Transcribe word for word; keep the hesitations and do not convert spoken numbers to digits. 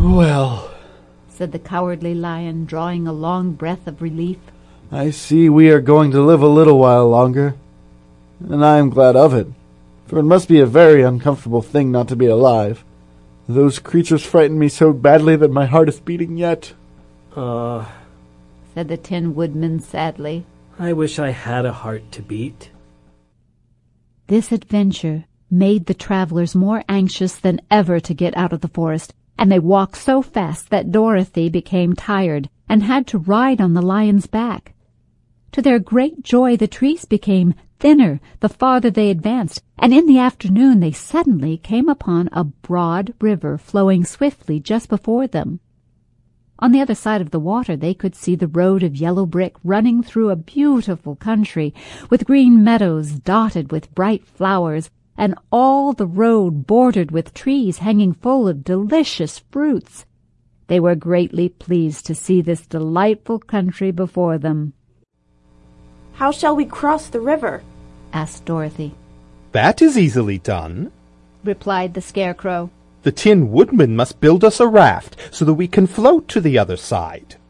Well, said the Cowardly Lion, drawing a long breath of relief, I see we are going to live a little while longer, and I am glad of it, for it must be a very uncomfortable thing not to be alive. Those creatures frightened me so badly that my heart is beating yet. Uh, said the Tin Woodman sadly. I wish I had a heart to beat. This adventure made the travelers more anxious than ever to get out of the forest, and they walked so fast that Dorothy became tired and had to ride on the lion's back. To their great joy, the trees became thinner the farther they advanced, and in the afternoon they suddenly came upon a broad river flowing swiftly just before them. On the other side of the water they could see the road of yellow brick running through a beautiful country, with green meadows dotted with bright flowers, and all the road bordered with trees hanging full of delicious fruits. They were greatly pleased to see this delightful country before them. "How shall we cross the river?" asked Dorothy. "That is easily done," replied the Scarecrow. "The Tin Woodman must build us a raft so that we can float to the other side."